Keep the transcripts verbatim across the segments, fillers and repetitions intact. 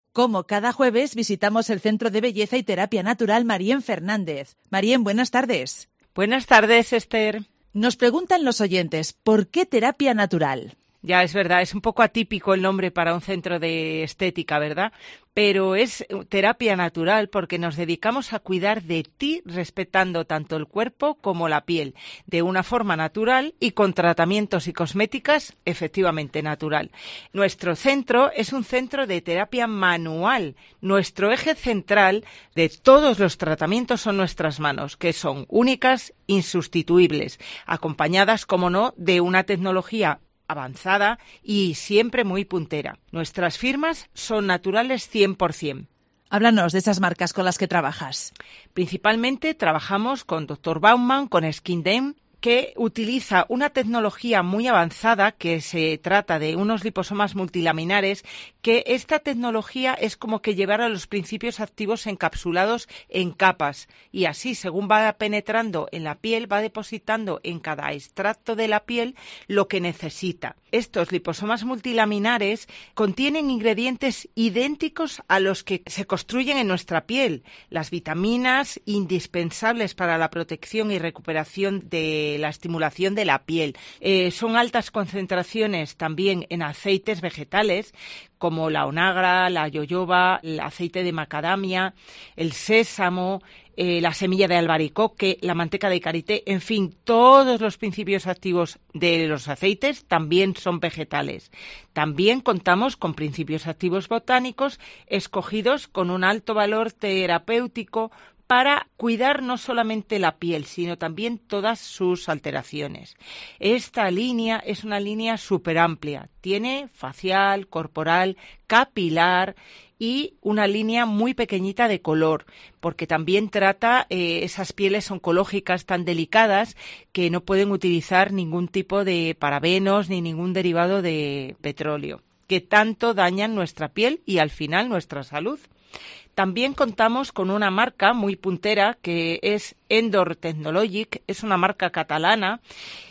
Como cada jueves visitamos el Centro de Belleza y Terapia Natural Marien Fernández. Marien, buenas tardes. Buenas tardes, Esther. Nos preguntan los oyentes, ¿por qué terapia natural? Ya, es verdad, es un poco atípico el nombre para un centro de estética, ¿verdad? Pero es terapia natural porque nos dedicamos a cuidar de ti respetando tanto el cuerpo como la piel, de una forma natural y con tratamientos y cosméticas efectivamente natural. Nuestro centro es un centro de terapia manual. Nuestro eje central de todos los tratamientos son nuestras manos, que son únicas, insustituibles, acompañadas, como no, de una tecnología avanzada y siempre muy puntera. Nuestras firmas son naturales cien por ciento. Háblanos de esas marcas con las que trabajas. Principalmente trabajamos con doctor Baumann, con Skindem, que utiliza una tecnología muy avanzada, que se trata de unos liposomas multilaminares, que esta tecnología es como que llevar a los principios activos encapsulados en capas y así, según va penetrando en la piel, va depositando en cada extracto de la piel lo que necesita. Estos liposomas multilaminares contienen ingredientes idénticos a los que se construyen en nuestra piel, las vitaminas indispensables para la protección y recuperación de la estimulación de la piel. Eh, son altas concentraciones también en aceites vegetales como la onagra, la yoyoba, el aceite de macadamia, el sésamo, eh, la semilla de albaricoque, la manteca de karité, en fin, todos los principios activos de los aceites también son vegetales. También contamos con principios activos botánicos escogidos con un alto valor terapéutico para cuidar no solamente la piel, sino también todas sus alteraciones. Esta línea es una línea súper amplia. Tiene facial, corporal, capilar y una línea muy pequeñita de color, porque también trata eh, esas pieles oncológicas tan delicadas que no pueden utilizar ningún tipo de parabenos ni ningún derivado de petróleo, que tanto dañan nuestra piel y al final nuestra salud. También contamos con una marca muy puntera que es Endor Technologic, es una marca catalana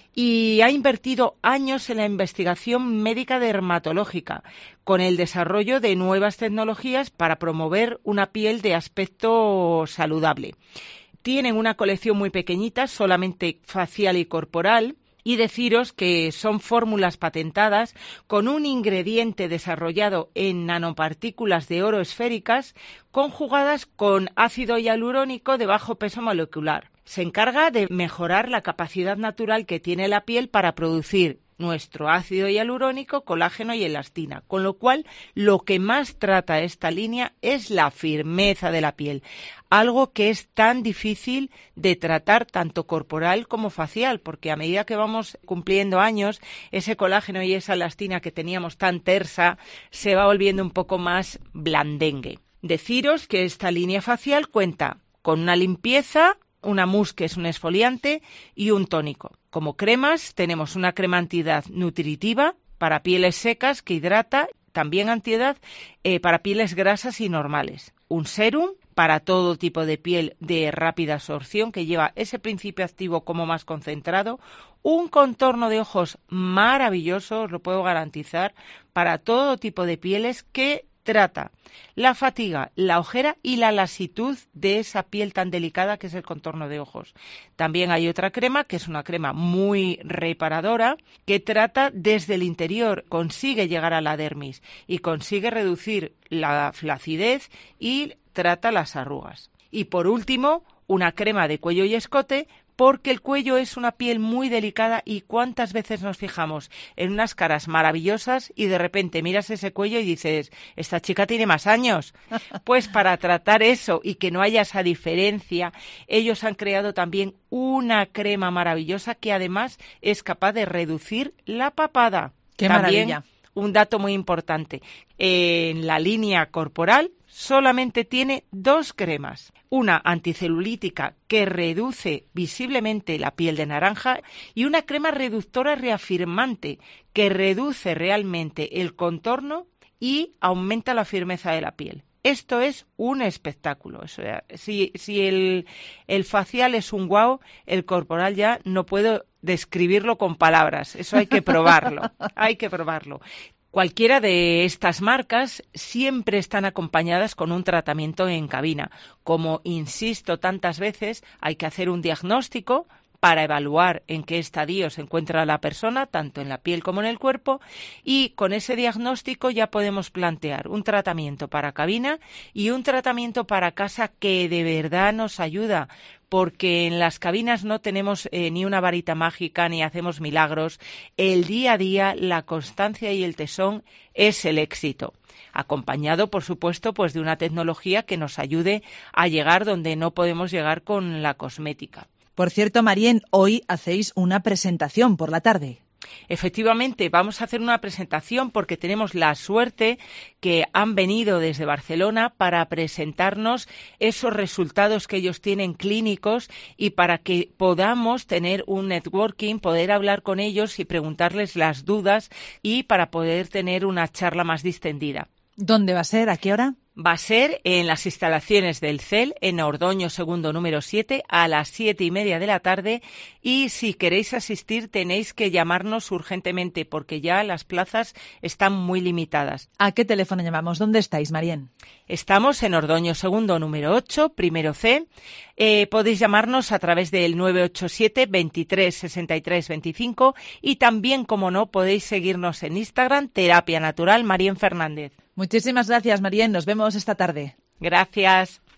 y ha invertido años en la investigación médica dermatológica con el desarrollo de nuevas tecnologías para promover una piel de aspecto saludable. Tienen una colección muy pequeñita, solamente facial y corporal. Y deciros que son fórmulas patentadas con un ingrediente desarrollado en nanopartículas de oro esféricas conjugadas con ácido hialurónico de bajo peso molecular. Se encarga de mejorar la capacidad natural que tiene la piel para producir nuestro ácido hialurónico, colágeno y elastina, con lo cual lo que más trata esta línea es la firmeza de la piel, algo que es tan difícil de tratar tanto corporal como facial, porque a medida que vamos cumpliendo años, ese colágeno y esa elastina que teníamos tan tersa se va volviendo un poco más blandengue. Deciros que esta línea facial cuenta con una limpieza, una mousse que es un exfoliante y un tónico. Como cremas tenemos una crema antiedad nutritiva para pieles secas que hidrata, también antiedad eh, para pieles grasas y normales. Un sérum para todo tipo de piel de rápida absorción que lleva ese principio activo como más concentrado. Un contorno de ojos maravilloso, os lo puedo garantizar, para todo tipo de pieles que trata la fatiga, la ojera y la lasitud de esa piel tan delicada que es el contorno de ojos. También hay otra crema que es una crema muy reparadora que trata desde el interior, consigue llegar a la dermis y consigue reducir la flacidez y trata las arrugas. Y por último, una crema de cuello y escote, porque el cuello es una piel muy delicada y cuántas veces nos fijamos en unas caras maravillosas y de repente miras ese cuello y dices, esta chica tiene más años. Pues para tratar eso y que no haya esa diferencia, ellos han creado también una crema maravillosa que además es capaz de reducir la papada. ¡Qué también, maravilla! Un dato muy importante, en la línea corporal solamente tiene dos cremas. Una anticelulítica que reduce visiblemente la piel de naranja y una crema reductora reafirmante que reduce realmente el contorno y aumenta la firmeza de la piel. Esto es un espectáculo. O sea, si si el, el facial es un guau, el corporal ya no puedo describirlo con palabras. Eso hay que probarlo, hay que probarlo. Cualquiera de estas marcas siempre están acompañadas con un tratamiento en cabina. Como insisto tantas veces, hay que hacer un diagnóstico para evaluar en qué estadio se encuentra la persona, tanto en la piel como en el cuerpo, y con ese diagnóstico ya podemos plantear un tratamiento para cabina y un tratamiento para casa que de verdad nos ayuda, porque en las cabinas no tenemos eh, ni una varita mágica ni hacemos milagros. El día a día, la constancia y el tesón es el éxito, acompañado, por supuesto, pues de una tecnología que nos ayude a llegar donde no podemos llegar con la cosmética. Por cierto, Marién, hoy hacéis una presentación por la tarde. Efectivamente, vamos a hacer una presentación porque tenemos la suerte que han venido desde Barcelona para presentarnos esos resultados que ellos tienen clínicos y para que podamos tener un networking, poder hablar con ellos y preguntarles las dudas y para poder tener una charla más distendida. ¿Dónde va a ser? ¿A qué hora? Va a ser en las instalaciones del C E L, en Ordoño Segundo número siete, a las siete y media de la tarde. Y si queréis asistir tenéis que llamarnos urgentemente porque ya las plazas están muy limitadas. ¿A qué teléfono llamamos? ¿Dónde estáis, Marién? Estamos en Ordoño Segundo número ocho, primero C. Eh, podéis llamarnos a través del nueve ocho siete, veintitrés, sesenta y tres, veinticinco y también, como no, podéis seguirnos en Instagram, Terapia Natural Marién Fernández. Muchísimas gracias, Marién. Nos vemos esta tarde. Gracias.